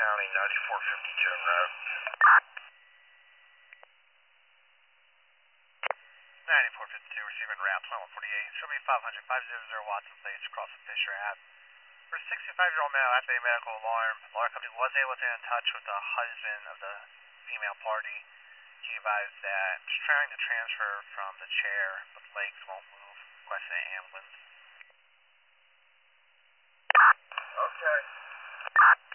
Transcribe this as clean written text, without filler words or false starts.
County 9452 road. 9452, receiving route 2148. Show me 500, 500 Watson Place across from Fisher Ave. For a 65-year-old male, after a medical alarm, the alarm company was able to get in touch with the husband of the female party. He advised that just trying to transfer from the chair, but the legs won't move. Requested an ambulance. Okay.